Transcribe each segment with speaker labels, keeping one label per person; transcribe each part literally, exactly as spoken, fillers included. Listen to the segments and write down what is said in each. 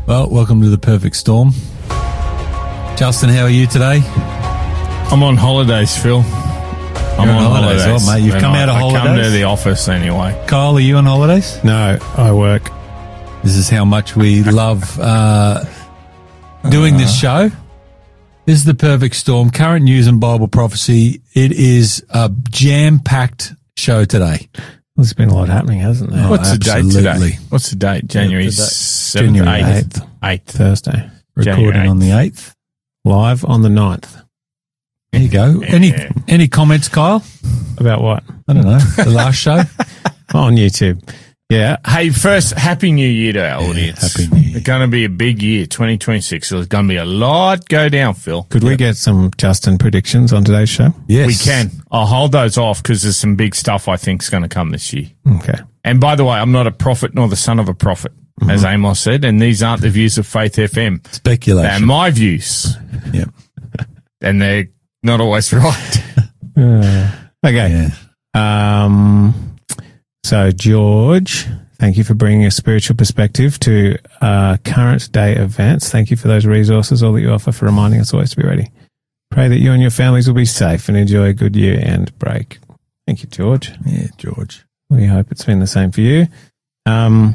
Speaker 1: Well, welcome to the Perfect Storm. Justin, how are you today?
Speaker 2: I'm on holidays, Phil. I'm
Speaker 1: You're
Speaker 2: on,
Speaker 1: on holidays.
Speaker 2: holidays.
Speaker 1: Oh, mate, you've
Speaker 2: And
Speaker 1: come
Speaker 2: I,
Speaker 1: out of
Speaker 2: I
Speaker 1: holidays?
Speaker 2: come to the office anyway.
Speaker 1: Kyle, are you on holidays?
Speaker 3: No, I work.
Speaker 1: This is how much we love uh, doing this show. This is the Perfect Storm, current news and Bible prophecy. It is a jam-packed show today.
Speaker 3: There's been a lot happening, hasn't there?
Speaker 1: Oh,
Speaker 2: What's
Speaker 1: absolutely.
Speaker 2: the date today? What's the date? January
Speaker 1: the date-
Speaker 2: seventh,
Speaker 1: January
Speaker 2: eighth. eighth.
Speaker 3: Thursday.
Speaker 1: Recording
Speaker 2: January
Speaker 1: on the eighth.
Speaker 3: Live on the ninth.
Speaker 1: There you go. Any
Speaker 2: Yeah.
Speaker 1: any comments, Kyle?
Speaker 3: About what?
Speaker 1: I don't know. The last show?
Speaker 3: On YouTube. Yeah.
Speaker 2: Hey, first, Happy New Year to our audience.
Speaker 1: Happy New Year.
Speaker 2: It's going to be a big year, twenty twenty-six. There's going to be a lot go down, Phil.
Speaker 3: Could we get some Justin predictions on today's show?
Speaker 1: Yes.
Speaker 2: We can. I'll hold those off because there's some big stuff I think is going to come this year.
Speaker 3: Okay.
Speaker 2: And by the way, I'm not a prophet nor the son of a prophet,
Speaker 1: Mm-hmm.
Speaker 2: as Amos said, and these aren't the views of Faith F M. They're
Speaker 1: Speculation.
Speaker 2: my views,
Speaker 1: Yeah.
Speaker 2: and they're not always right.
Speaker 3: Uh, okay.
Speaker 1: Yeah.
Speaker 3: Um, so, George, thank you for bringing a spiritual perspective to uh, current day events. Thank you for those resources, all that you offer, for reminding us always to be ready. Pray that you and your families will be safe and enjoy a good year and break. Thank you, George.
Speaker 1: Yeah, George.
Speaker 3: We hope it's been the same for you. Um,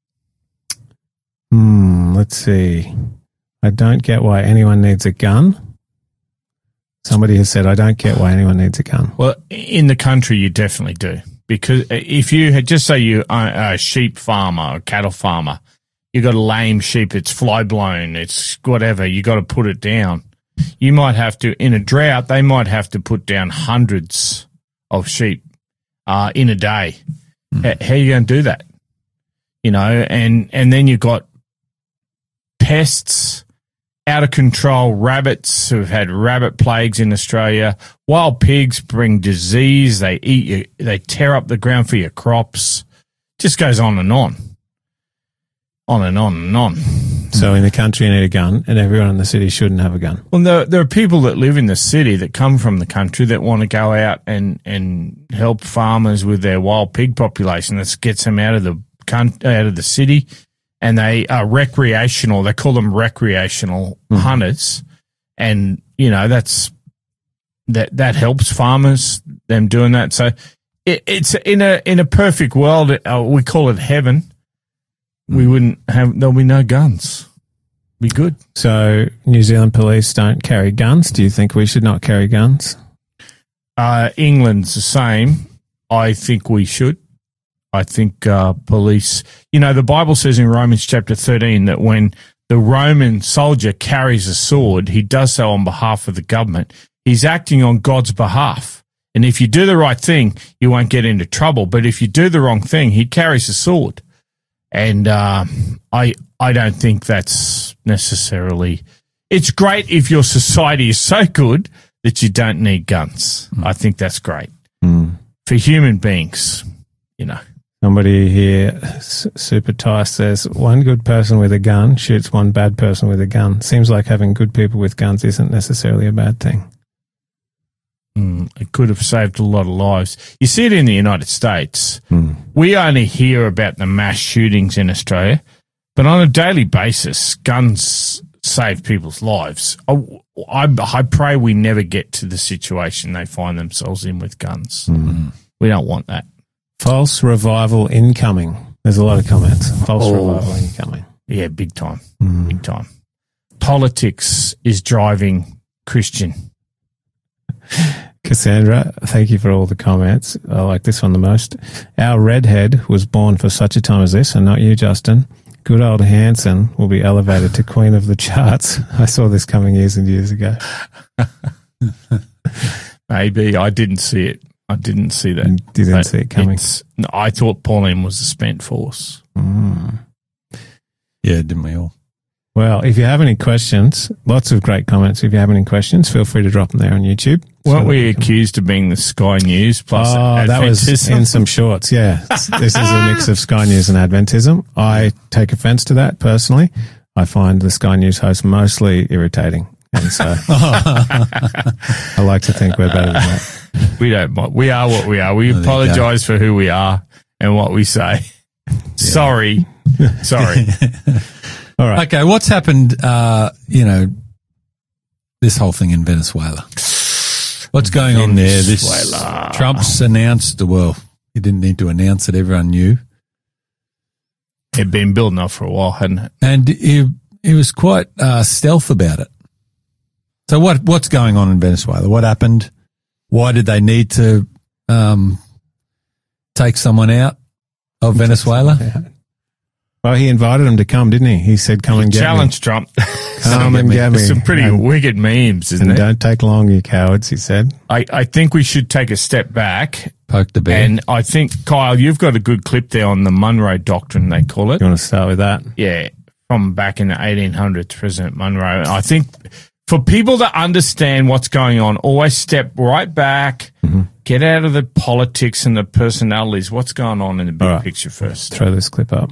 Speaker 3: hmm, let's see. I don't get why anyone needs a gun. Somebody has said, I don't get why anyone needs a gun.
Speaker 2: Well, in the country, you definitely do. Because if you had, just say you are a sheep farmer or cattle farmer, you got a lame sheep, it's fly blown, it's whatever, you got to put it down. You might have to, in a drought, they might have to put down hundreds of sheep uh, in a day. Mm. How are you going to do that? You know, and, and then you've got pests, out of control rabbits who've had rabbit plagues in Australia. Wild pigs bring disease. They eat you. They tear up the ground for your crops. Just goes on and on, on and on and on.
Speaker 3: So in the country, you need a gun, and everyone in the city shouldn't have a gun.
Speaker 2: Well, there, there are people that live in the city that come from the country that want to go out and, and help farmers with their wild pig population. That gets them out of the out of the city. And they are recreational. They call them recreational mm-hmm. hunters, and you know that's that that helps farmers. Them doing that, so it, it's in a in a perfect world. Uh, we call it heaven. Mm-hmm. We wouldn't have. There'll be no guns. Be good.
Speaker 3: So New Zealand police don't carry guns. Do you think we should not carry guns?
Speaker 2: Uh, England's the same. I think we should. I think uh, police, you know, the Bible says in Romans chapter thirteen that when the Roman soldier carries a sword, he does so on behalf of the government. He's acting on God's behalf. And if you do the right thing, you won't get into trouble. But if you do the wrong thing, he carries a sword. And uh, I I don't think that's necessarily – it's great if your society is so good that you don't need guns. Mm. I think that's great.
Speaker 3: Mm.
Speaker 2: For human beings, you know.
Speaker 3: Somebody here, Super Tice, says, one good person with a gun shoots one bad person with a gun. Seems like having good people with guns isn't necessarily a bad thing.
Speaker 2: Mm, it could have saved a lot of lives. You see it in the United States.
Speaker 3: Mm.
Speaker 2: We only hear about the mass shootings in Australia, but on a daily basis, guns save people's lives. I, I, I pray we never get to the situation they find themselves in with guns.
Speaker 3: Mm.
Speaker 2: We don't want that.
Speaker 3: False revival incoming. There's a lot of comments. False
Speaker 2: Oh.
Speaker 3: revival incoming.
Speaker 2: Yeah, big time.
Speaker 3: Mm.
Speaker 2: Big time. Politics is driving Christian.
Speaker 3: Cassandra, thank you for all the comments. I like this one the most. Our redhead was born for such a time as this, and not you, Justin. Good old Hanson will be elevated to queen of the charts. I saw this coming years and years ago.
Speaker 2: Maybe. I didn't see it. I didn't see that.
Speaker 3: You didn't
Speaker 2: But
Speaker 3: see it coming.
Speaker 2: it's- no, I thought Pauline was a spent force.
Speaker 3: Mm.
Speaker 1: Yeah, didn't we all?
Speaker 3: Well, if you have any questions, lots of great comments. If you have any questions, feel free to drop them there on YouTube.
Speaker 2: Weren't
Speaker 3: So
Speaker 2: we
Speaker 3: that can-
Speaker 2: accused of being the Sky News plus
Speaker 3: Oh, that was
Speaker 2: Adventism?
Speaker 3: in some shorts, yeah. This is a mix of Sky News and Adventism. I take offense to that personally. I find the Sky News host mostly irritating. And so I like to think we're better than that.
Speaker 2: We don't mind. We are what we are. We
Speaker 1: There you
Speaker 2: apologise for who we are and what we say. Sorry. Sorry.
Speaker 3: All right.
Speaker 1: Okay, what's happened, uh, you know, this whole thing in Venezuela? What's going on there? This
Speaker 2: Venezuela.
Speaker 1: Trump's announced, well, he didn't need to announce it, everyone knew.
Speaker 2: It'd been building up for a while, hadn't it?
Speaker 1: And he, he was quite uh, stealth about it. So what what's going on in Venezuela? What happened? Why did they need to um, take someone out of Venezuela?
Speaker 3: Well, he invited him to come, didn't he? He said, come and get
Speaker 2: Challenge Trump.
Speaker 3: me. Come and get me.
Speaker 2: There's some pretty
Speaker 3: and,
Speaker 2: wicked memes, isn't
Speaker 3: and
Speaker 2: it?
Speaker 3: don't take long, you cowards, he said.
Speaker 2: I, I think we should take a step back.
Speaker 1: Poke the bear.
Speaker 2: And I think, Kyle, you've got a good clip there on the Monroe Doctrine, they call it.
Speaker 3: You want to start with that?
Speaker 2: Yeah, from back in the eighteen hundreds, President Monroe. I think for people to understand what's going on, always step right back, mm-hmm. get out of the politics and the personalities. What's going on in the big
Speaker 3: right.
Speaker 2: picture first?
Speaker 3: Throw this clip up.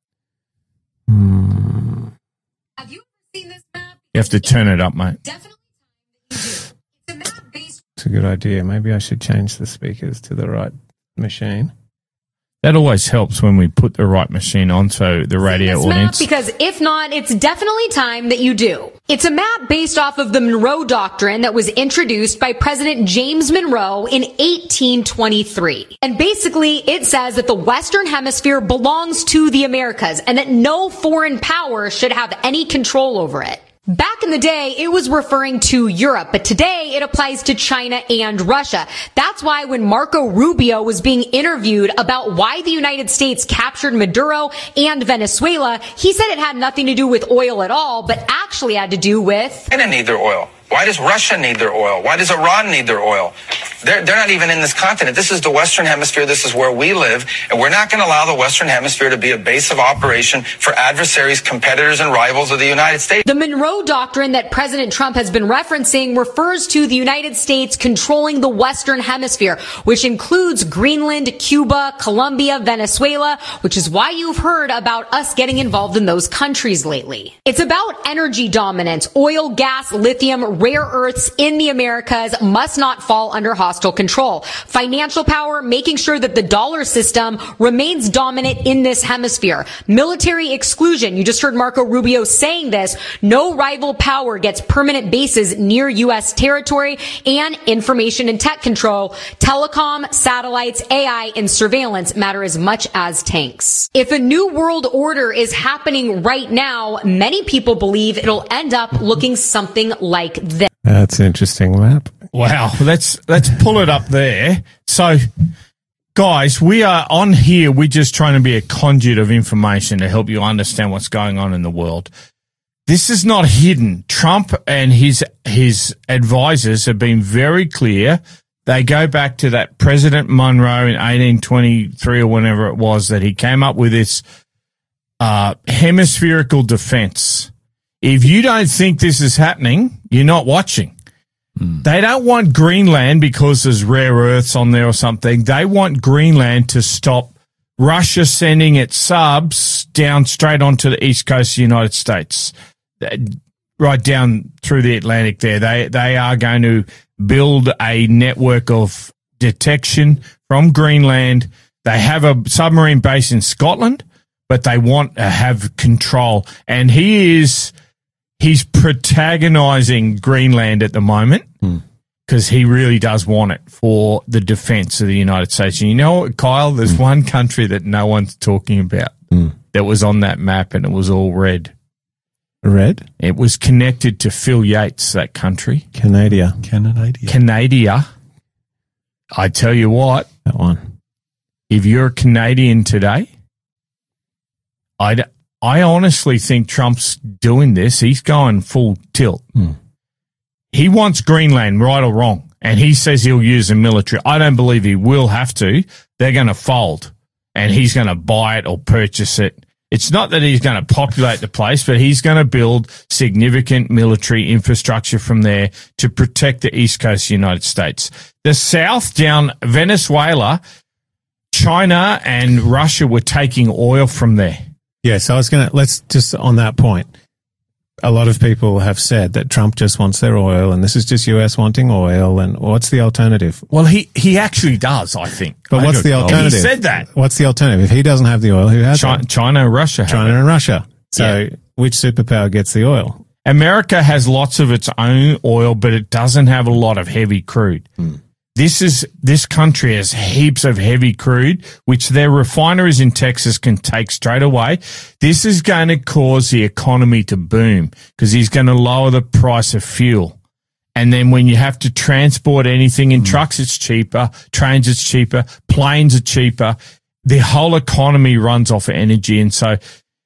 Speaker 3: Hmm.
Speaker 4: Have you seen this map?
Speaker 2: You have to turn it up, mate.
Speaker 4: Definitely. It's a map based.
Speaker 3: It's a good idea. Maybe I should change the speakers to the right machine.
Speaker 2: That always helps when we put the right machine on so the radio
Speaker 4: this
Speaker 2: audience.
Speaker 4: Map because if not, it's definitely time that you do. It's a map based off of the Monroe Doctrine that was introduced by President James Monroe in eighteen twenty-three. And basically, it says that the Western Hemisphere belongs to the Americas and that no foreign power should have any control over it. Back in the day, it was referring to Europe, but today it applies to China and Russia. That's why when Marco Rubio was being interviewed about why the United States captured Maduro and Venezuela, he said it had nothing to do with oil at all, but actually had to do with...
Speaker 5: China need their oil. Why does Russia need their oil? Why does Iran need their oil? They're, they're not even in this continent. This is the Western Hemisphere. This is where we live. And we're not going to allow the Western Hemisphere to be a base of operation for adversaries, competitors, and rivals of the United States.
Speaker 4: The Monroe Doctrine that President Trump has been referencing refers to the United States controlling the Western Hemisphere, which includes Greenland, Cuba, Colombia, Venezuela, which is why you've heard about us getting involved in those countries lately. It's about energy dominance. Oil, gas, lithium, rare earths in the Americas must not fall under hostile control. Financial power, making sure that the dollar system remains dominant in this hemisphere. Military exclusion. You just heard Marco Rubio saying this. No rival power gets permanent bases near U S territory, and information and tech control. Telecom, satellites, A I, and surveillance matter as much as tanks. If a new world order is happening right now, many people believe it'll end up looking something like this.
Speaker 3: That's an interesting map.
Speaker 2: Wow, let's let's pull it up there. So, guys, we are on here. We're just trying to be a conduit of information to help you understand what's going on in the world. This is not hidden. Trump and his his advisors have been very clear. They go back to that President Monroe in eighteen twenty-three or whenever it was that he came up with this uh, hemispherical defense. If you don't think this is happening, you're not watching. Mm. They don't want Greenland because there's rare earths on there or something. They want Greenland to stop Russia sending its subs down straight onto the east coast of the United States, right down through the Atlantic there. They, they are going to build a network of detection from Greenland. They have a submarine base in Scotland, but they want to have control. And he is... He's protagonizing Greenland at the moment because mm. he really does want it for the defense of the United States. And you know what, Kyle? There's mm. one country that no one's talking about mm. that was on that map, and it was all red.
Speaker 3: Red?
Speaker 2: It was connected to Phil Yates, that country.
Speaker 3: Canada.
Speaker 1: Canada.
Speaker 2: Canada. I tell you what.
Speaker 3: That one.
Speaker 2: If you're a Canadian today, I'd... I honestly think Trump's doing this. He's going full tilt. Mm. He wants Greenland, right or wrong, and he says he'll use the military. I don't believe he will have to. They're going to fold, and he's going to buy it or purchase it. It's not that he's going to populate the place, but he's going to build significant military infrastructure from there to protect the east coast of the United States. The south, down Venezuela, China and Russia were taking oil from there.
Speaker 3: Yeah, so I was going to, let's just on that point, a lot of people have said that Trump just wants their oil and this is just U S wanting oil, and what's the alternative?
Speaker 2: Well, he, he actually does, I think.
Speaker 3: But
Speaker 2: I
Speaker 3: what's the alternative?
Speaker 2: He said that.
Speaker 3: What's the alternative? If he doesn't have the oil, who has
Speaker 2: China,
Speaker 3: it?
Speaker 2: China and Russia have
Speaker 3: China
Speaker 2: it.
Speaker 3: and Russia. So
Speaker 2: yeah.
Speaker 3: which superpower gets the oil?
Speaker 2: America has lots of its own oil, but it doesn't have a lot of heavy crude.
Speaker 3: Hmm.
Speaker 2: This is this country has heaps of heavy crude, which their refineries in Texas can take straight away. This is going to cause the economy to boom because he's going to lower the price of fuel. And then when you have to transport anything in mm. trucks, it's cheaper. Trains, it's cheaper. Planes are cheaper. The whole economy runs off of energy. And so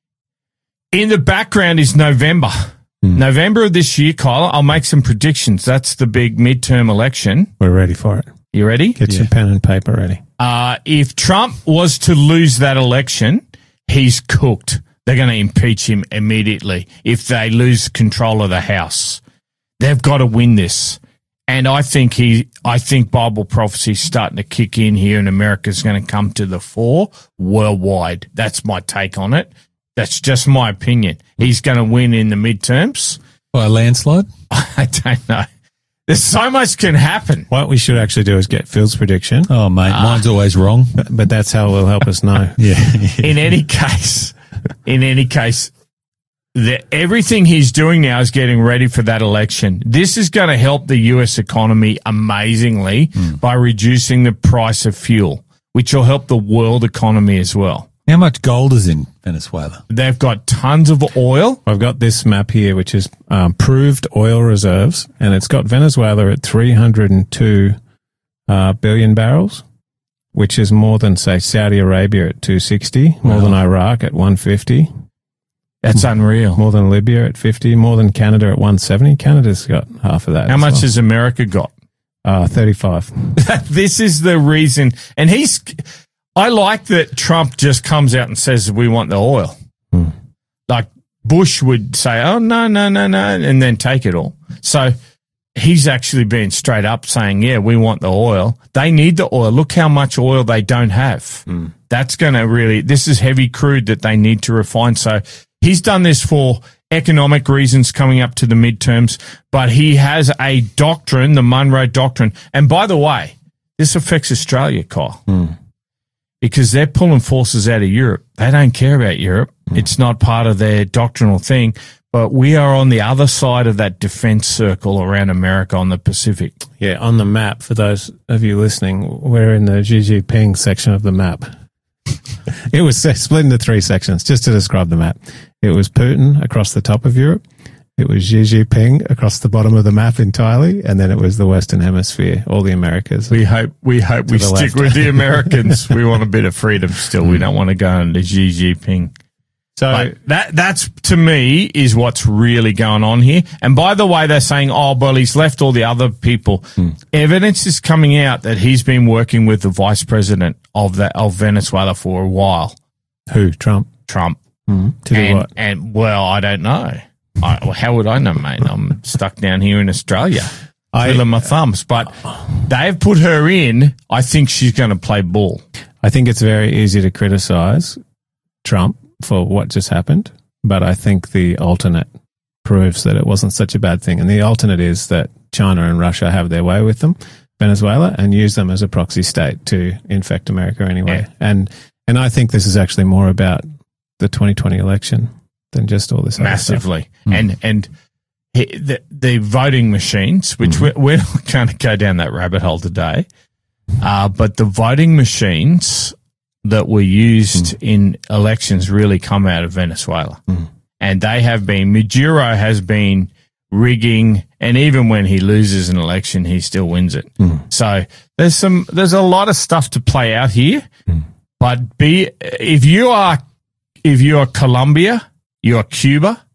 Speaker 2: in the background is November. Mm. November of this year, Kyle, I'll make some predictions. That's the big midterm election.
Speaker 3: We're ready for it.
Speaker 2: You ready?
Speaker 3: Get yeah. your pen and paper ready.
Speaker 2: Uh, if Trump was to lose that election, he's cooked. They're going to impeach him immediately if they lose control of the House. They've got to win this. And I think he, I think Bible prophecy is starting to kick in here and America's going to come to the fore worldwide. That's my take on it. That's just my opinion. He's going to win in the midterms.
Speaker 1: By a landslide?
Speaker 2: I don't know. There's so much can happen.
Speaker 3: What we should actually do is get Phil's prediction.
Speaker 1: Oh, mate, uh, mine's always wrong.
Speaker 3: But, but that's how it will help us know.
Speaker 1: yeah.
Speaker 2: In any case, in any case, the, everything he's doing now is getting ready for that election. This is going to help the U S economy amazingly mm. by reducing the price of fuel, which will help the world economy as well.
Speaker 1: How much gold is in Venezuela?
Speaker 2: They've got tons of oil.
Speaker 3: I've got this map here, which is um, proved oil reserves, and it's got Venezuela at three hundred two uh, billion barrels, which is more than, say, Saudi Arabia at two hundred sixty, more wow. than Iraq at one hundred fifty.
Speaker 2: That's unreal.
Speaker 3: More than Libya at fifty, more than Canada at one hundred seventy. Canada's got half of that.
Speaker 2: How much
Speaker 3: well.
Speaker 2: has America got?
Speaker 3: Uh, thirty-five.
Speaker 2: This is the reason. And he's... I like that Trump just comes out and says we want the oil.
Speaker 3: Hmm.
Speaker 2: Like Bush would say, oh, no, no, no, no, and then take it all. So he's actually been straight up saying, yeah, we want the oil. They need the oil. Look how much oil they don't have.
Speaker 3: Hmm.
Speaker 2: That's going to really – this is heavy crude that they need to refine. So he's done this for economic reasons coming up to the midterms, but he has a doctrine, the Monroe Doctrine. And by the way, this affects Australia, Kyle.
Speaker 3: Hmm.
Speaker 2: Because they're pulling forces out of Europe. They don't care about Europe. Mm. It's not part of their doctrinal thing. But we are on the other side of that defense circle around America on the Pacific.
Speaker 3: Yeah, on the map, for those of you listening, we're in the Xi Jinping section of the map. It was split into three sections, just to describe the map. It was Putin across the top of Europe. It was Xi Jinping across the bottom of the map entirely, and then it was the Western Hemisphere, all the Americas.
Speaker 2: We hope we hope we stick left. with the Americans. We want a bit of freedom still. We don't want to go under Xi Jinping. So but that that's to me is what's really going on here. And by the way, they're saying, oh, well, he's left all the other people.
Speaker 3: Hmm.
Speaker 2: Evidence is coming out that he's been working with the vice president of the, of Venezuela for a while.
Speaker 3: Who? Trump.
Speaker 2: Trump.
Speaker 3: Hmm. To do
Speaker 2: and,
Speaker 3: what?
Speaker 2: And well, I don't know. I, well, how would I know, mate? I'm stuck down here in Australia, twiddling my thumbs. But they've put her in. I think she's going to play ball.
Speaker 3: I think it's very easy to criticise Trump for what just happened, but I think the alternate proves that it wasn't such a bad thing. And the alternate is that China and Russia have their way with them, Venezuela, and use them as a proxy state to infect America anyway. Yeah. And and I think this is actually more about the twenty twenty election than just all this
Speaker 2: massively.
Speaker 3: Mm.
Speaker 2: And and he, the the voting machines, which mm-hmm. we're, we're not going to go down that rabbit hole today, uh, but the voting machines that were used mm. in elections really come out of Venezuela,
Speaker 3: mm.
Speaker 2: and they have been. Maduro has been rigging, and even when he loses an election, he still wins it.
Speaker 3: Mm.
Speaker 2: So there's some there's a lot of stuff to play out here.
Speaker 3: Mm.
Speaker 2: But be if you are if you are Colombia, you are Cuba,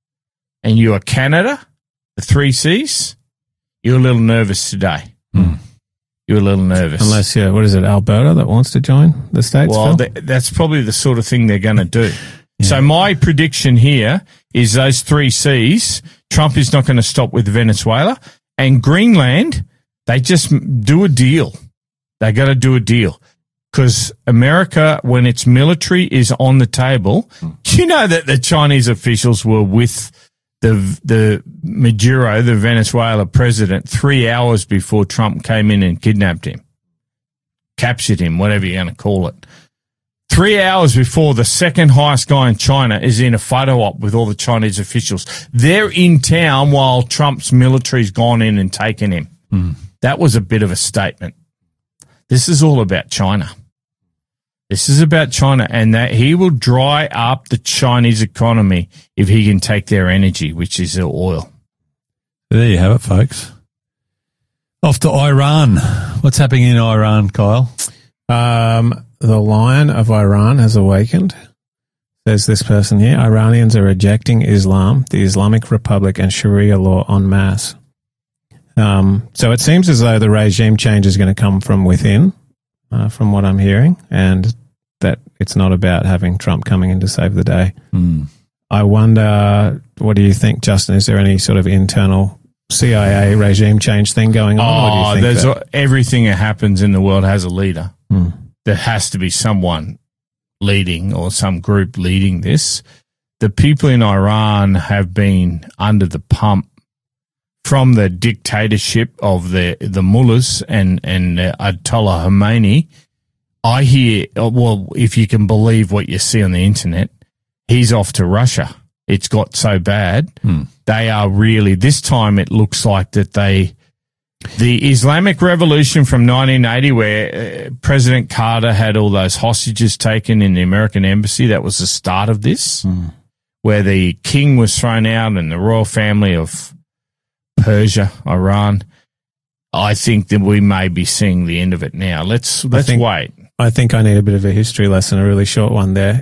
Speaker 2: and you are Canada, the three C's, you're a little nervous today.
Speaker 3: Mm.
Speaker 2: You're a little nervous.
Speaker 3: Unless, yeah, what is it, Alberta that wants to join the States?
Speaker 2: Well, th- that's probably the sort of thing they're going to do. Yeah. So my prediction here is those three C's, Trump is not going to stop with Venezuela. And Greenland, they just do a deal. They got to do a deal. Because America, when its military is on the table, you know that the Chinese officials were with the the Maduro, the Venezuela president, three hours before Trump came in and kidnapped him, captured him, whatever you're going to call it. Three hours before the second highest guy in China is in a photo op with all the Chinese officials. They're in town while Trump's military's gone in and taken him.
Speaker 1: Mm.
Speaker 2: That was a bit of a statement. This is all about China. This is about China, and that he will dry up the Chinese economy if he can take their energy, which is their oil.
Speaker 1: There you have it, folks. Off to Iran. What's happening in Iran, Kyle?
Speaker 3: Um, the lion of Iran has awakened. There's this person here. Iranians are rejecting Islam, the Islamic Republic, and Sharia law en masse. Um, so it seems as though the regime change is going to come from within, uh, from what I'm hearing, and that it's not about having Trump coming in to save the day.
Speaker 1: Mm.
Speaker 3: I wonder, what do you think, Justin? Is there any sort of internal C I A regime change thing going on?
Speaker 2: Oh,
Speaker 3: or do you think
Speaker 2: there's
Speaker 3: that-
Speaker 2: a, everything that happens in the world has a leader.
Speaker 3: Hmm.
Speaker 2: There has to be someone leading or some group leading this. The people in Iran have been under the pump from the dictatorship of the the mullahs and and uh, Ayatollah Khomeini. I hear, well, if you can believe what you see on the internet, he's off to Russia. It's got so bad.
Speaker 1: Hmm.
Speaker 2: They are really, this time it looks like that they, the Islamic Revolution from nineteen eighty, where uh, President Carter had all those hostages taken in the American embassy, that was the start of this,
Speaker 1: Hmm.
Speaker 2: where the king was thrown out and the royal family of Persia, Iran. I think that we may be seeing the end of it now. Let's let's
Speaker 3: think-
Speaker 2: wait.
Speaker 3: I think I need a bit of a history lesson, a really short one there.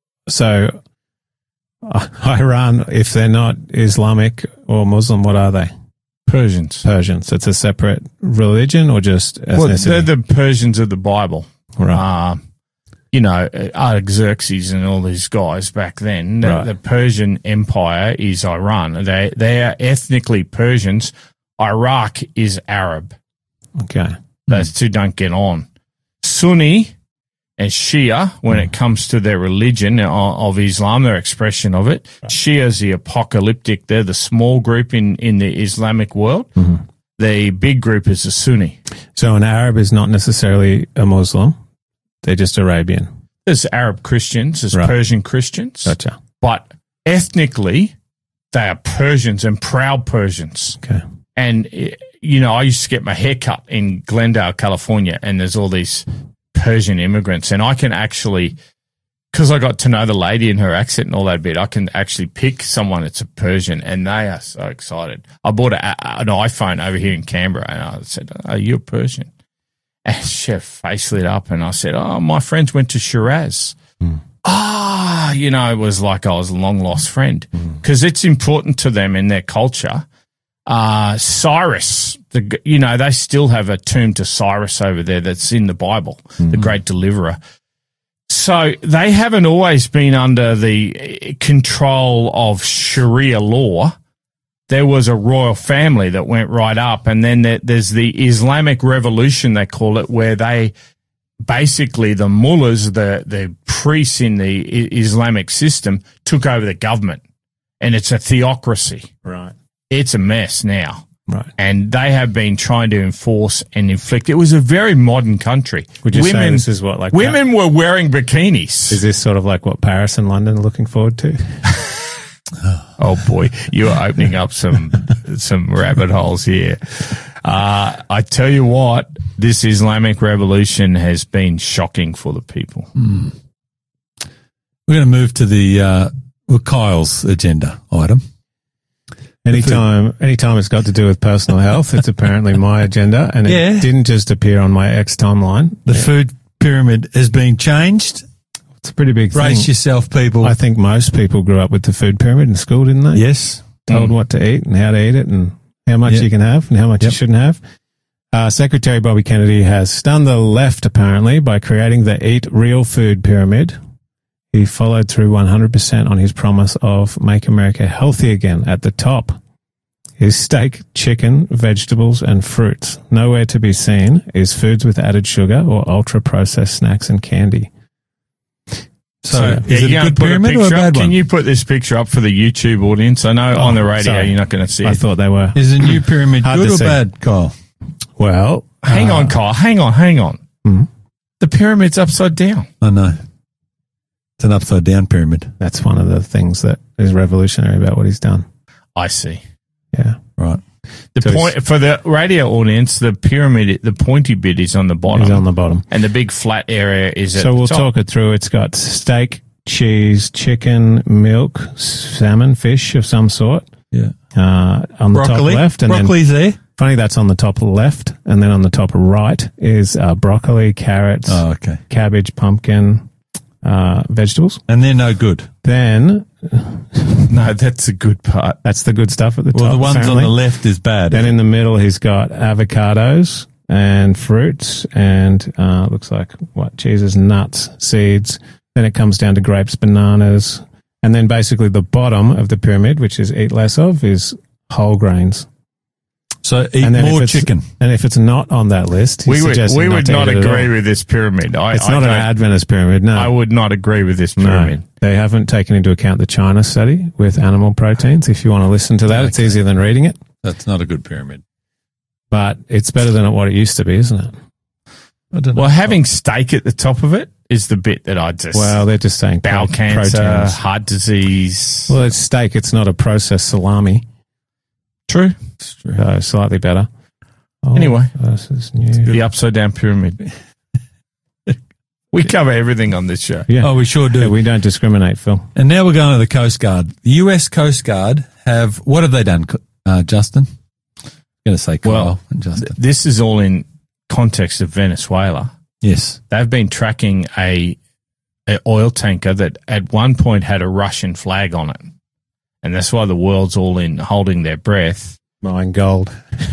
Speaker 3: So, uh, Iran, if they're not Islamic or Muslim, what are they?
Speaker 2: Persians.
Speaker 3: Persians. It's a separate religion or just
Speaker 2: Well,
Speaker 3: ethnicity?
Speaker 2: they're the Persians of the Bible.
Speaker 3: right.
Speaker 2: Uh, you know, Artaxerxes and all these guys back then. The,
Speaker 3: Right.
Speaker 2: the Persian Empire is Iran. They they are ethnically Persians. Iraq is Arab.
Speaker 3: Okay.
Speaker 2: Those two don't get on. Sunni and Shia, when it comes to their religion of Islam, their expression of it, Shia is the apocalyptic. They're the small group in, in the Islamic world.
Speaker 3: Mm-hmm.
Speaker 2: The big group is the Sunni.
Speaker 3: So an Arab is not necessarily a Muslim. They're just Arabian.
Speaker 2: There's Arab Christians, there's
Speaker 3: Right.
Speaker 2: Persian Christians,
Speaker 3: Gotcha.
Speaker 2: but ethnically, they are Persians and proud Persians.
Speaker 3: Okay.
Speaker 2: And, eh, you know, I used to get my hair cut in Glendale, California, and there's all these Persian immigrants. And I can actually, because I got to know the lady and her accent and all that bit, I can actually pick someone that's a Persian, and they are so excited. I bought a, an iPhone over here in Canberra, and I said, "Are you a Persian?" And she face lit up, and I said, "Oh, my friends went to Shiraz." Ah, you know, it was like I was a long lost friend, because it's important to them in their culture. Uh, Cyrus, the, you know, they still have a tomb to Cyrus over there that's in the Bible, the great deliverer. So they haven't always been under the control of Sharia law. There was a royal family that went right up, and then there, there's the Islamic Revolution, they call it, where they basically, the mullahs, the, the priests in the I- Islamic system, took over the government, and it's a theocracy.
Speaker 3: Right.
Speaker 2: It's a mess now.
Speaker 3: Right.
Speaker 2: And they have been trying to enforce and inflict. It was a very modern country.
Speaker 3: Would you say
Speaker 2: women,
Speaker 3: this is what, like,
Speaker 2: women were wearing bikinis.
Speaker 3: Is this sort of like what Paris and London are looking forward to?
Speaker 2: Oh boy, you're opening up some some rabbit holes here. Uh, I tell you what, this Islamic Revolution has been shocking for the people.
Speaker 1: Mm. We're going to move to the uh, well, Kyle's agenda item.
Speaker 3: Anytime, anytime it's got to do with personal health, it's apparently my agenda, and it
Speaker 1: Yeah.
Speaker 3: didn't just appear on my X timeline.
Speaker 1: The food pyramid has been changed.
Speaker 3: It's a pretty big thing.
Speaker 1: Brace yourself, people.
Speaker 3: I think most people grew up with the food pyramid in school, didn't they?
Speaker 1: Yes.
Speaker 3: Told what to eat and how to eat it and how much
Speaker 1: Yep.
Speaker 3: you can have and how much
Speaker 1: Yep.
Speaker 3: you shouldn't have. Uh, Secretary Bobby Kennedy has stunned the left, apparently, by creating the Eat Real Food Pyramid. He followed through one hundred percent on his promise of Make America Healthy Again at the top. His steak, chicken, vegetables, and fruits. Nowhere to be seen is foods with added sugar or ultra-processed snacks and candy.
Speaker 1: So,
Speaker 2: Yeah,
Speaker 1: is it
Speaker 2: you
Speaker 1: a
Speaker 2: gonna
Speaker 1: good
Speaker 2: put
Speaker 1: pyramid or a
Speaker 2: picture up?
Speaker 1: bad
Speaker 2: Can
Speaker 1: one?
Speaker 2: you put this picture up for the YouTube audience? I know on the radio
Speaker 3: sorry.
Speaker 2: you're not going to see
Speaker 3: I
Speaker 2: it.
Speaker 3: thought they were.
Speaker 1: Is the new pyramid
Speaker 3: Hard
Speaker 1: good
Speaker 3: to
Speaker 1: or
Speaker 3: see.
Speaker 1: bad, Kyle?
Speaker 3: Well,
Speaker 2: Hang
Speaker 3: uh,
Speaker 2: on, Kyle. Hang on, hang on.
Speaker 3: Mhm.
Speaker 2: The pyramid's upside down.
Speaker 1: I know. It's an upside down pyramid.
Speaker 3: That's one of the things that is revolutionary about what he's done.
Speaker 2: I see.
Speaker 3: Yeah.
Speaker 1: Right.
Speaker 2: The
Speaker 3: So
Speaker 2: point for the radio audience, the pyramid, the pointy bit is on the bottom,
Speaker 3: He's on the bottom.
Speaker 2: and the big flat area is at
Speaker 3: So
Speaker 2: the
Speaker 3: we'll
Speaker 2: top.
Speaker 3: talk it through. It's got steak, cheese, chicken, milk, salmon, fish of some sort.
Speaker 1: Yeah.
Speaker 3: Uh, on the
Speaker 1: Broccoli.
Speaker 3: top left, and
Speaker 1: Broccoli's there.
Speaker 3: then funny that's on the top left, and then on the top right is uh, broccoli, carrots,
Speaker 1: Oh, okay.
Speaker 3: cabbage, pumpkin, uh, vegetables.
Speaker 1: And they're no good.
Speaker 3: Then
Speaker 2: No, that's the good part.
Speaker 3: that's the good stuff at the
Speaker 1: Well,
Speaker 3: top.
Speaker 1: the ones
Speaker 3: apparently.
Speaker 1: on the left is bad.
Speaker 3: Then in the middle, he's got avocados and fruits, and uh, looks like what cheeses, nuts, seeds. Then it comes down to grapes, bananas, and then basically the bottom of the pyramid, which is eat less of, is whole grains.
Speaker 1: So eat
Speaker 3: And then
Speaker 1: more
Speaker 3: if it's-
Speaker 1: chicken.
Speaker 3: And if it's not on that list, he's
Speaker 2: We would
Speaker 3: suggesting
Speaker 2: we would
Speaker 3: to
Speaker 2: not
Speaker 3: eat it at
Speaker 2: agree
Speaker 3: all.
Speaker 2: with this pyramid. I,
Speaker 3: It's
Speaker 2: I
Speaker 3: not an
Speaker 2: don't-
Speaker 3: Adventist pyramid. No,
Speaker 2: I would not agree with this
Speaker 3: no.
Speaker 2: pyramid.
Speaker 3: They haven't taken into account the China study with animal proteins. If you want to listen to that, it's
Speaker 1: Okay.
Speaker 3: easier than reading it,
Speaker 1: That's not a good pyramid.
Speaker 3: but it's better than what it used to be, isn't it?
Speaker 1: I don't know.
Speaker 2: Well, having steak at the top of it is the bit that I just
Speaker 3: Well, they're just saying
Speaker 2: bowel
Speaker 3: pro-
Speaker 2: cancer,
Speaker 3: proteins.
Speaker 2: heart disease.
Speaker 3: Well, it's steak. It's not a processed salami,
Speaker 2: True.
Speaker 1: It's true.
Speaker 3: so slightly better. Oh,
Speaker 2: Anyway.
Speaker 3: versus new.
Speaker 2: The upside down pyramid. We cover everything on this show.
Speaker 3: Yeah.
Speaker 1: Oh, we sure do.
Speaker 3: Yeah, we don't discriminate, Phil.
Speaker 1: And now we're going to the Coast Guard. The U S Coast Guard have, what have they done, uh, Justin? I'm going to say Kyle
Speaker 2: Well,
Speaker 1: and Justin.
Speaker 2: Th- This is all in context of Venezuela.
Speaker 1: Yes.
Speaker 2: They've been tracking a, a oil tanker that at one point had a Russian flag on it. And that's why the world's all in holding their breath.
Speaker 3: Mine gold.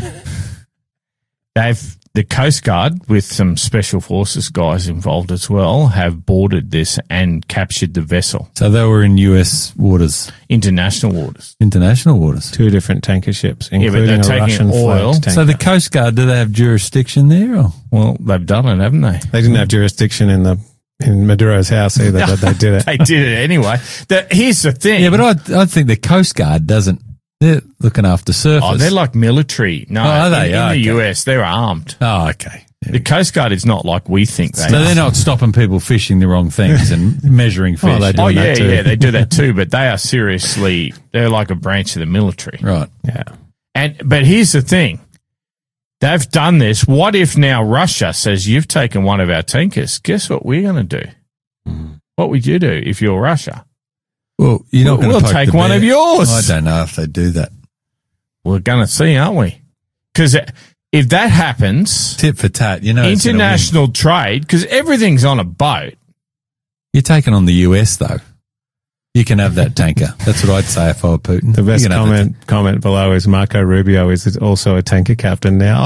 Speaker 2: They've the Coast Guard, with some special forces guys involved as well, have boarded this and captured the vessel.
Speaker 1: So they were in U S waters,
Speaker 2: International waters.
Speaker 1: international waters.
Speaker 3: Two different tanker ships,
Speaker 2: but
Speaker 3: including
Speaker 2: they're
Speaker 3: a
Speaker 2: taking
Speaker 3: Russian
Speaker 2: oil.
Speaker 3: flagged tanker.
Speaker 1: So the Coast Guard, do they have jurisdiction there? Or?
Speaker 2: Well, they've done it, haven't they?
Speaker 3: They didn't have jurisdiction in the in Maduro's house either, but they did it.
Speaker 2: They did it anyway. The, here's the thing.
Speaker 1: Yeah, but I, I think the Coast Guard doesn't, they're looking after surfers.
Speaker 2: Oh, they're like military. No,
Speaker 1: Oh, are they?
Speaker 2: in, in
Speaker 1: Oh,
Speaker 2: the
Speaker 1: okay.
Speaker 2: U S, they're armed.
Speaker 1: Oh, okay. Yeah.
Speaker 2: The Coast Guard is not like we think they
Speaker 1: So
Speaker 2: are.
Speaker 1: they're not stopping people fishing the wrong things and measuring fish.
Speaker 3: they do.
Speaker 2: Oh,
Speaker 3: doing
Speaker 2: yeah,
Speaker 3: that too.
Speaker 2: yeah, they do that too, but they are seriously, they're like a branch of the military.
Speaker 1: Right.
Speaker 3: Yeah.
Speaker 2: And But here's the thing. They've done this. What if now Russia says, you've taken one of our tankers? Guess what we're going to do? What would you do if you're Russia?
Speaker 1: Well, you're not
Speaker 2: We'll-
Speaker 1: going to
Speaker 2: we'll take one of yours.
Speaker 1: I don't know if they do that.
Speaker 2: We're going to see, aren't we? Because if that happens,
Speaker 1: Tit for tat, you know. it's gonna win.
Speaker 2: international trade, because everything's on a boat.
Speaker 1: You're taking on the U S though. You can have that tanker. That's what I'd say if I were Putin.
Speaker 3: The best
Speaker 1: You can have
Speaker 3: comment comment below is Marco Rubio is also a tanker captain now.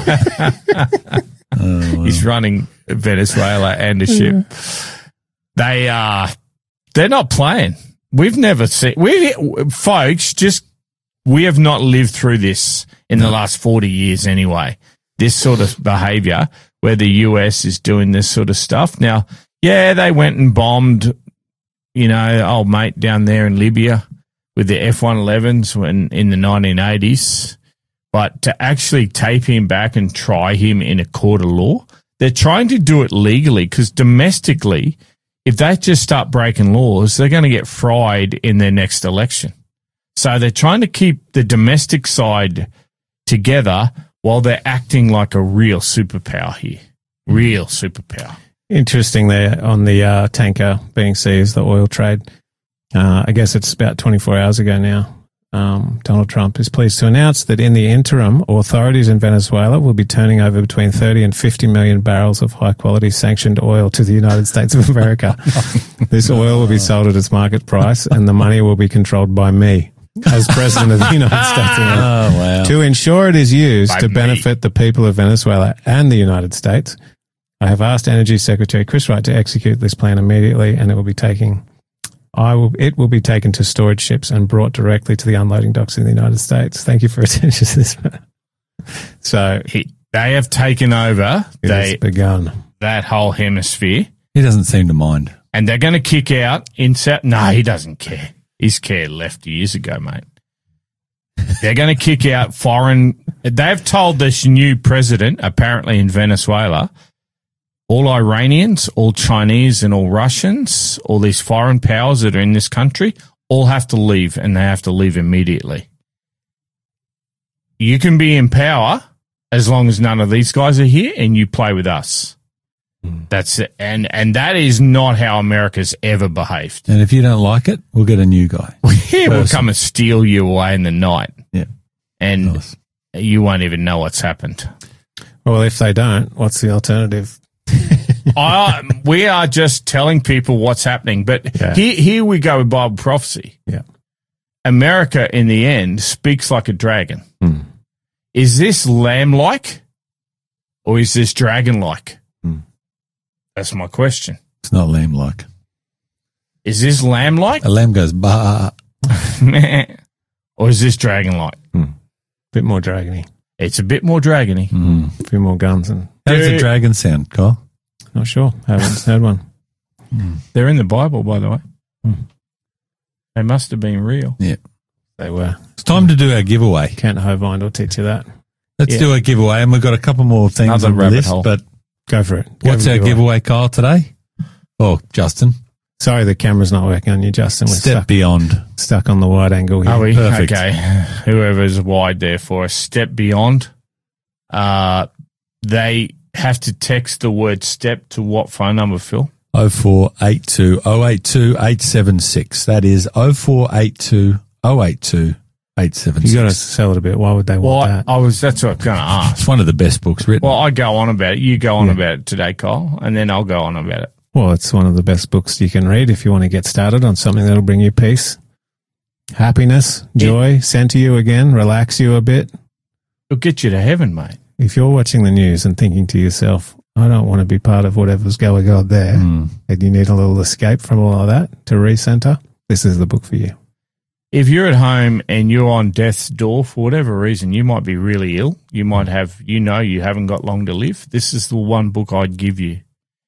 Speaker 2: He's running Venezuela and a ship. They are, they're not playing. We've never seen, we, folks, just, we have not lived through this in the last forty years anyway. This sort of behavior where the U S is doing this sort of stuff. Now, yeah, they went and bombed, you know, old mate down there in Libya with the F one elevens when in the nineteen eighties. But to actually tape him back and try him in a court of law, they're trying to do it legally because domestically, if they just start breaking laws, they're going to get fried in their next election. So they're trying to keep the domestic side together while they're acting like a real superpower here. Real superpower.
Speaker 3: Interesting there on the uh, tanker being seized, the oil trade. Uh, I guess it's about twenty-four hours ago now. Um, Donald Trump is pleased to announce that in the interim, authorities in Venezuela will be turning over between thirty and fifty million barrels of high quality sanctioned oil to the United States of America. This oil will be sold at its market price and the money will be controlled by me as president of the United States of America.
Speaker 1: Oh, wow.
Speaker 3: To ensure it is used
Speaker 2: By
Speaker 3: to
Speaker 2: me.
Speaker 3: benefit the people of Venezuela and the United States, I have asked Energy Secretary Chris Wright to execute this plan immediately, and it will be taking, I will, it will be taken to storage ships and brought directly to the unloading docks in the United States. Thank you for attention to this. So
Speaker 2: He, they have taken over
Speaker 3: it has
Speaker 2: they,
Speaker 3: begun.
Speaker 2: that whole hemisphere,
Speaker 1: He doesn't seem to mind.
Speaker 2: and they're going to kick out in South. No, he doesn't care. His care left years ago, mate. They're going to kick out foreign. They've told this new president, apparently in Venezuela, all Iranians, all Chinese, and all Russians, all these foreign powers that are in this country, all have to leave, and they have to leave immediately. You can be in power as long as none of these guys are here and you play with us. Mm. That's it. And, and that is not how America's ever behaved.
Speaker 1: And if you don't like it, we'll get a new guy.
Speaker 2: Yeah, we'll come and steal you away in the night.
Speaker 1: Yeah.
Speaker 2: And
Speaker 1: nice.
Speaker 2: You won't even know what's happened.
Speaker 3: Well, if they don't, what's the alternative?
Speaker 2: I, we are just telling people what's happening. But
Speaker 3: Yeah.
Speaker 2: here, here we go with Bible prophecy.
Speaker 3: Yeah.
Speaker 2: America, in the end, speaks like a dragon.
Speaker 3: Mm.
Speaker 2: Is this lamb-like or is this dragon-like?
Speaker 3: Mm.
Speaker 2: That's my question.
Speaker 1: It's not lamb-like.
Speaker 2: Is this lamb-like
Speaker 1: A lamb goes, bah.
Speaker 2: or is this dragon-like?
Speaker 3: Mm. Bit more dragony.
Speaker 2: It's a bit more dragony.
Speaker 1: Mm.
Speaker 3: A few more guns and
Speaker 1: How does a
Speaker 2: Dude.
Speaker 1: dragon sound, Kyle?
Speaker 3: not sure. Haven't heard one.
Speaker 2: They're in the Bible, by the way.
Speaker 3: Mm.
Speaker 2: They must have been real.
Speaker 1: Yeah.
Speaker 3: They were.
Speaker 1: It's time to do our giveaway.
Speaker 3: Kent Hovind will teach you that.
Speaker 1: Let's
Speaker 2: Yeah.
Speaker 1: do a giveaway, and we've got a couple more things
Speaker 2: Another
Speaker 1: on the
Speaker 2: rabbit
Speaker 1: list.
Speaker 2: hole.
Speaker 1: But
Speaker 3: Go for it. Go
Speaker 1: what's
Speaker 3: for
Speaker 1: our
Speaker 3: the
Speaker 1: giveaway, Kyle, today? Oh, Justin.
Speaker 3: Sorry, the camera's not working on you, Justin. We're
Speaker 1: Step
Speaker 3: stuck,
Speaker 1: beyond.
Speaker 3: stuck on the wide angle here.
Speaker 2: Are we?
Speaker 1: Perfect.
Speaker 2: Okay. Whoever's wide there for us. Step beyond. Uh, they have to text the word step to what phone number, Phil?
Speaker 1: oh four eight two oh eight two eight seven six. That is oh four eight two oh eight two eight seven six.
Speaker 3: You got to sell it a bit. Why would they
Speaker 2: Well,
Speaker 3: want
Speaker 2: I,
Speaker 3: that?
Speaker 2: I was, that's what I was going to ask.
Speaker 1: It's one of the best books written.
Speaker 2: Well, I go on about it. You go on
Speaker 3: Yeah.
Speaker 2: about it today, Kyle, and then I'll go on about it.
Speaker 3: Well, it's one of the best books you can read if you want to get started on something that'll bring you peace, happiness, joy, center you again, relax you a bit.
Speaker 2: It'll get you to heaven, mate.
Speaker 3: If you're watching the news and thinking to yourself, I don't want to be part of whatever's going on there,
Speaker 1: Mm.
Speaker 3: and you need a little escape from all of that to recenter, this is the book for you.
Speaker 2: If you're at home and you're on death's door for whatever reason, you might be really ill. You might have, you know, you haven't got long to live. This is the one book I'd give you.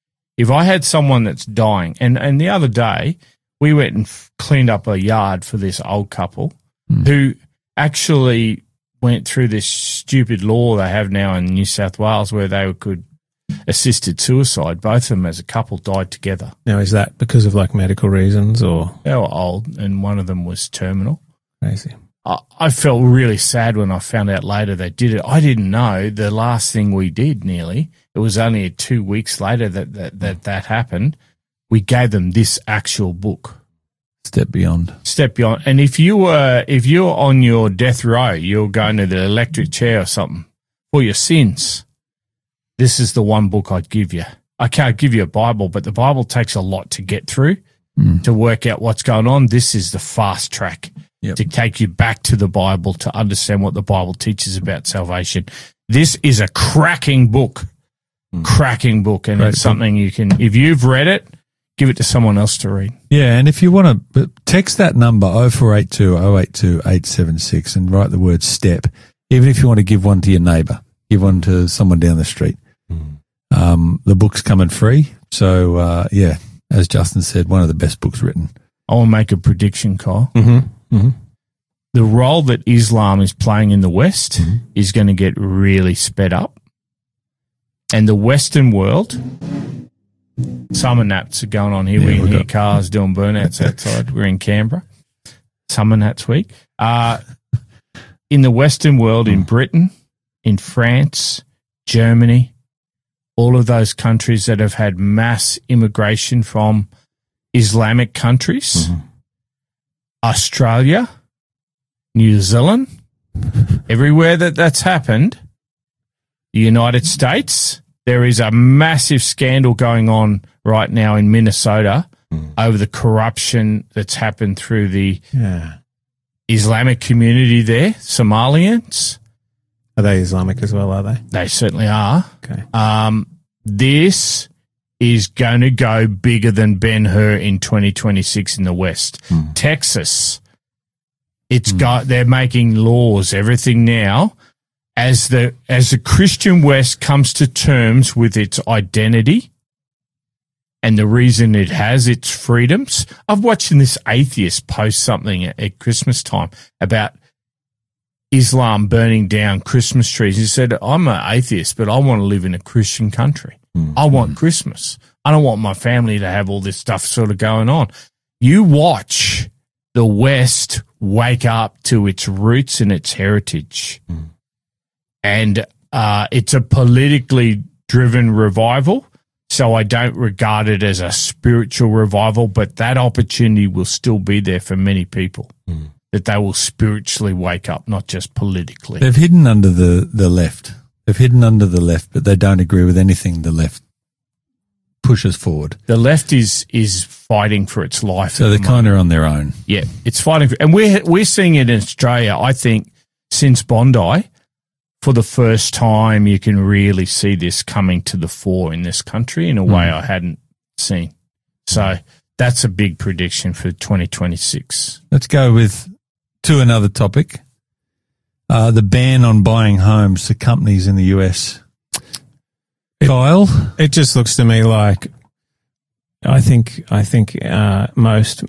Speaker 2: If I had someone that's dying, and, and the other day we went and f- cleaned up a yard for this old couple
Speaker 1: Mm.
Speaker 2: who actually went through this stupid law they have now in New South Wales where they could assisted suicide. Both of them as a couple died together.
Speaker 3: Now, is that because of like medical reasons or
Speaker 2: They were old and one of them was terminal.
Speaker 3: crazy?
Speaker 2: I, I felt really sad when I found out later they did it. I didn't know the last thing we did nearly. It was only two weeks later that that, that, that happened. We gave them this actual book.
Speaker 1: Step beyond.
Speaker 2: Step Beyond. And if you were, if you're on your death row, you're going to the electric chair or something for your sins, this is the one book I'd give you. I can't give you a Bible, but the Bible takes a lot to get through
Speaker 1: Mm.
Speaker 2: to work out what's going on. This is the fast track
Speaker 1: Yep.
Speaker 2: to take you back to the Bible to understand what the Bible teaches about salvation. This is a cracking book, cracking book. And
Speaker 1: Great
Speaker 2: it's
Speaker 1: book.
Speaker 2: something you can, if you've read it, give it to someone else to read.
Speaker 1: Yeah, and if you want to text that number oh four eight two oh eight two eight seven six and write the word step, even if you want to give one to your neighbour, give one to someone down the street. Um, the book's coming free. So, uh, yeah, as Justin said, one of the best books written.
Speaker 2: I will make a prediction, Kyle.
Speaker 3: Mm-hmm. Mm-hmm.
Speaker 2: The role that Islam is playing in the West is going to get really sped up. And the Western world, summer naps are going on here.
Speaker 1: Yeah,
Speaker 2: we can
Speaker 1: we've
Speaker 2: hear
Speaker 1: got-
Speaker 2: cars doing burnouts outside. We're in Canberra. Summer naps week. Uh, in the Western world, in Britain, in France, Germany, all of those countries that have had mass immigration from Islamic countries, Australia, New Zealand, everywhere that that's happened, the United States, there is a massive scandal going on right now in Minnesota over the corruption that's happened through the
Speaker 3: Yeah.
Speaker 2: Islamic community there, Somalians.
Speaker 3: Are they Islamic as well, are they?
Speaker 2: They certainly are.
Speaker 3: Okay.
Speaker 2: Um, this is going to go bigger than Ben-Hur in twenty twenty-six in the West. Texas, it's got, they're making laws, everything now. As the, as the Christian West comes to terms with its identity and the reason it has its freedoms. I've watched this atheist post something at, at Christmas time about Islam burning down Christmas trees. He said, I'm an atheist, but I want to live in a Christian country. Mm. I want mm. Christmas. I don't want my family to have all this stuff sort of going on. You watch the West wake up to its roots and its heritage. Mm. And uh, it's a politically driven revival, so I don't regard it as a spiritual revival, but that opportunity will still be there for many people, mm. that they will spiritually wake up, not just politically.
Speaker 1: They've hidden under the, the left. They've hidden under the left, but they don't agree with anything the left pushes forward.
Speaker 2: The left is is fighting for its life.
Speaker 1: So they're kind of on their own.
Speaker 2: Yeah, it's fighting for, and we're we're seeing it in Australia. I think since Bondi, for the first time, you can really see this coming to the fore in this country in a way mm. I hadn't seen. So that's a big prediction for twenty twenty-six.
Speaker 1: Let's go with to another topic. Uh, the ban on buying homes to companies in the U S. It, Kyle?
Speaker 3: It just looks to me like I think I think uh, most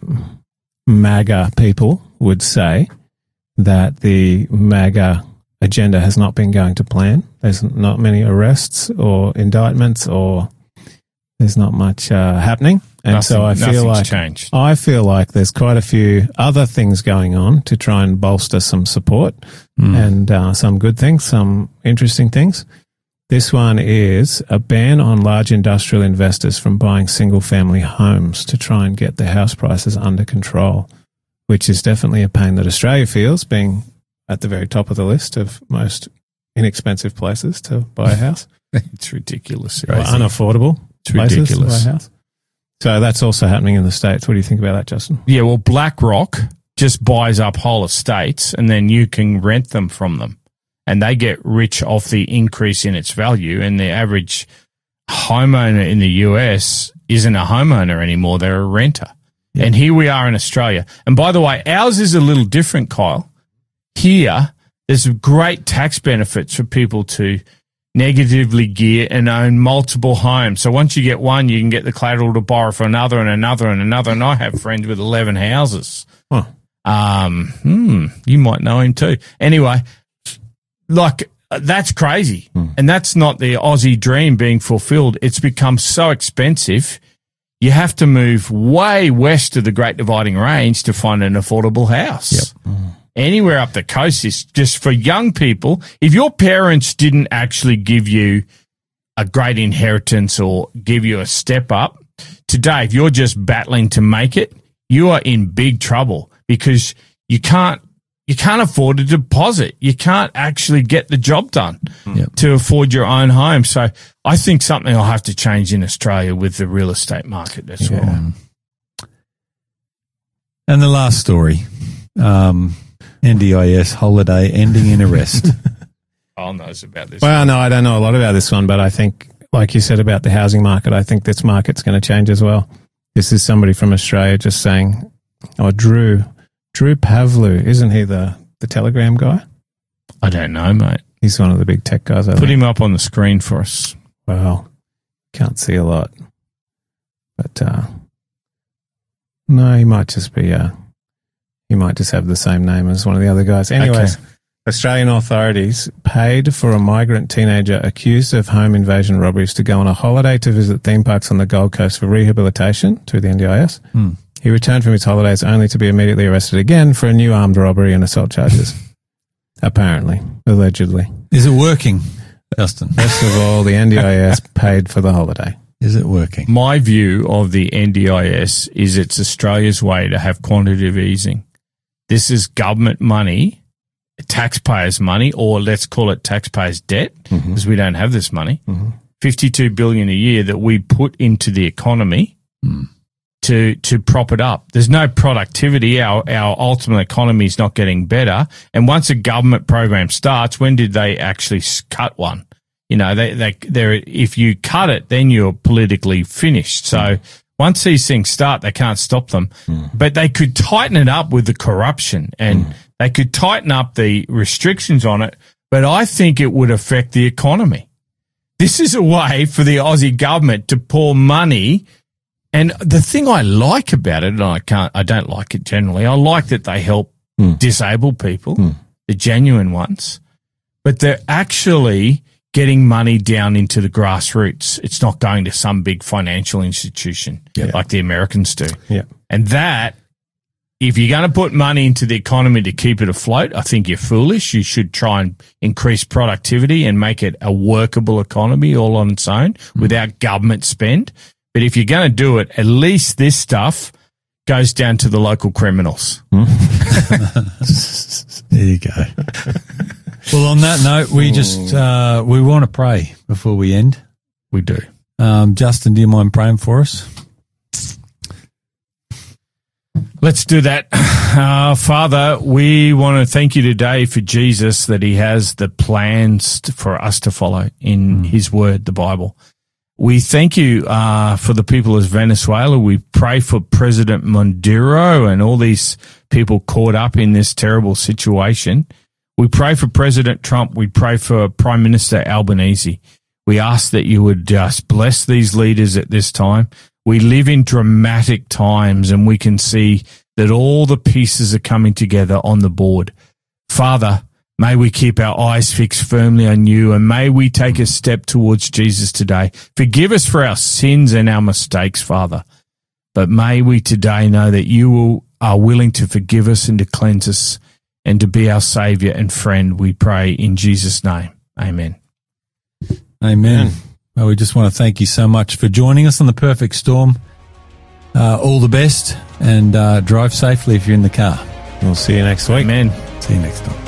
Speaker 3: MAGA people would say that the MAGA agenda has not been going to plan. There's not many arrests or indictments, or there's not much uh, happening. And
Speaker 2: Nothing,
Speaker 3: so I feel like
Speaker 2: changed.
Speaker 3: I feel like there's quite a few other things going on to try and bolster some support mm. and uh, some good things, some interesting things. This one is a ban on large industrial investors from buying single-family homes to try and get the house prices under control, which is definitely a pain that Australia feels, being at the very top of the list of most inexpensive places to buy a house.
Speaker 2: It's ridiculous.
Speaker 3: Or unaffordable
Speaker 2: it's ridiculous.
Speaker 3: places to buy a house. So that's also happening in the States. What do you think about that, Justin?
Speaker 2: Yeah, well, BlackRock just buys up whole estates and then you can rent them from them. And they get rich off the increase in its value. And the average homeowner in the U S isn't a homeowner anymore. They're a renter. Yeah. And here we are in Australia. And by the way, ours is a little different, Kyle. Here, there's great tax benefits for people to negatively gear and own multiple homes. So once you get one, you can get the collateral to borrow for another and another and another. And I have friends with eleven houses.
Speaker 3: Huh.
Speaker 2: Um, hmm, you might know him too. Anyway, like, that's crazy. Hmm. And that's not the Aussie dream being fulfilled. It's become so expensive. You have to move way west of the Great Dividing Range to find an affordable house.
Speaker 3: Yep. Mm.
Speaker 2: Anywhere up the coast is just for young people. If your parents didn't actually give you a great inheritance or give you a step up, today, if you're just battling to make it, you are in big trouble because you can't you can't afford a deposit. You can't actually get the job done
Speaker 1: yep.
Speaker 2: to afford your own home. So I think something will have to change in Australia with the real estate market as
Speaker 1: yeah.
Speaker 2: well.
Speaker 1: And the last story. Um N D I S holiday ending in arrest.
Speaker 2: Kyle knows about this.
Speaker 3: Well, no, I don't know a lot about this one, but I think, like you said about the housing market, I think this market's going to change as well. This is somebody from Australia just saying, oh, Drew, Drew Pavlu, isn't he the, the Telegram guy?
Speaker 2: I don't know, mate.
Speaker 3: He's one of the big tech guys. I
Speaker 2: Put
Speaker 3: think.
Speaker 2: him up on the screen for us.
Speaker 3: Well, can't see a lot. But, uh, no, he might just be, uh, he might just have the same name as one of the other guys. Anyways, okay. Australian authorities paid for a migrant teenager accused of home invasion robberies to go on a holiday to visit theme parks on the Gold Coast for rehabilitation through the N D I S.
Speaker 1: Hmm.
Speaker 3: He returned from his holidays only to be immediately arrested again for a new armed robbery and assault charges. Apparently, allegedly.
Speaker 1: Is it working, Justin?
Speaker 3: First of all, the N D I S paid for the holiday.
Speaker 1: Is it working?
Speaker 2: My view of the N D I S is it's Australia's way to have quantitative easing. This is government money, taxpayers' money, or let's call it taxpayers' debt, because mm-hmm. we don't have this money.
Speaker 3: Mm-hmm.
Speaker 2: fifty-two billion dollars a year that we put into the economy
Speaker 1: mm.
Speaker 2: to to prop it up. There's no productivity. Our our ultimate economy is not getting better. And once a government program starts, when did they actually cut one? You know, they they they if you cut it, then you're politically finished. So. Mm. Once these things start, they can't stop them. Mm. But they could tighten it up with the corruption and mm. they could tighten up the restrictions on it. But I think it would affect the economy. This is a way for the Aussie government to pour money. And the thing I like about it, and I can't, I don't like it generally, I like that they help mm. disabled people, mm. the genuine ones. But they're actually getting money down into the grassroots. It's not going to some big financial institution
Speaker 3: Yeah.
Speaker 2: like the Americans do.
Speaker 3: Yeah.
Speaker 2: And that, if you're going to put money into the economy to keep it afloat, I think you're foolish. You should try and increase productivity and make it a workable economy all on its own mm. without government spend. But if you're going to do it, at least this stuff goes down to the local criminals.
Speaker 1: There you go. Well, on that note, we just uh, we want to pray before we end.
Speaker 2: We do.
Speaker 1: Um, Justin, do you mind praying for us?
Speaker 2: Let's do that. Uh, Father, we want to thank you today for Jesus, that he has the plans to, for us to follow in mm. his word, the Bible. We thank you uh, for the people of Venezuela. We pray for President Maduro and all these people caught up in this terrible situation. We pray for President Trump. We pray for Prime Minister Albanese. We ask that you would just bless these leaders at this time. We live in dramatic times, and we can see that all the pieces are coming together on the board. Father, may we keep our eyes fixed firmly on you, and may we take a step towards Jesus today. Forgive us for our sins and our mistakes, Father. But may we today know that you will, are willing to forgive us and to cleanse us and to be our Saviour and friend. We pray in Jesus' name. Amen.
Speaker 1: Amen. Well, we just want to thank you so much for joining us on The Perfect Storm. Uh, all the best, and uh, drive safely if you're in the car.
Speaker 3: We'll see you next week.
Speaker 2: Amen.
Speaker 1: See you next time.